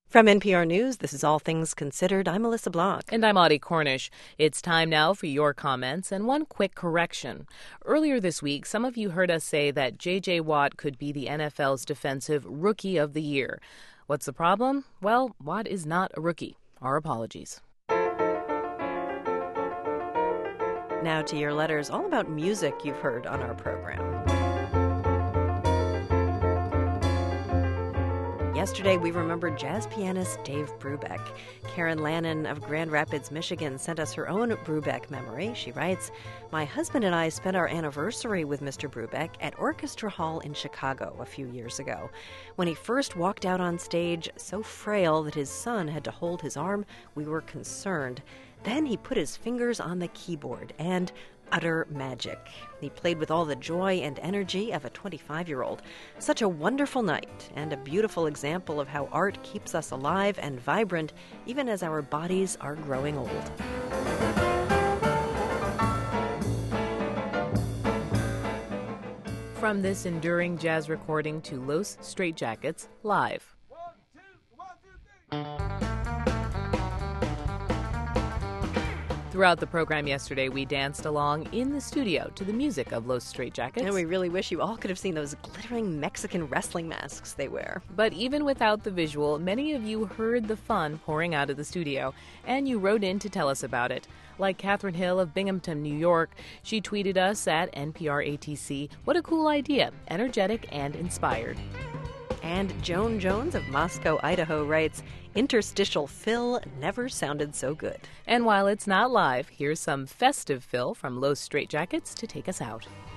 From NPR News, this is All Things Considered. I'm Melissa Blanc. And I'm Audie Cornish. It's time now for your comments and one quick correction. Earlier this week, some of you heard us say that J.J. Watt could be the NFL's Defensive Rookie of the Year. What's the problem? Well, Watt is not a rookie. Our apologies. Now to your letters, all about music you've heard on our program. Yesterday, we remembered jazz pianist Dave Brubeck. Karen Lannon of Grand Rapids, Michigan, sent us her own Brubeck memory. She writes, "My husband and I spent our anniversary with Mr. Brubeck at Orchestra Hall in Chicago a few years ago. When he first walked out on stage, so frail that his son had to hold his arm, we were concerned. Then he put his fingers on the keyboard and utter magic. He played with all the joy and energy of a 25-year-old. Such a wonderful night and a beautiful example of how art keeps us alive and vibrant even as our bodies are growing old." From this enduring jazz recording to Los Straitjackets live. 1, 2, 1, 2, 3. Throughout the program yesterday, we danced along in the studio to the music of Los Straitjackets. And we really wish you all could have seen those glittering Mexican wrestling masks they wear. But even without the visual, many of you heard the fun pouring out of the studio, and you wrote in to tell us about it. Like Catherine Hill of Binghamton, New York, she tweeted us at NPR-ATC, "What a cool idea, energetic and inspired." And Joan Jones of Moscow, Idaho writes, "Interstitial Phil never sounded so good." And while it's not live, here's some festive Phil from Los Straitjackets to take us out.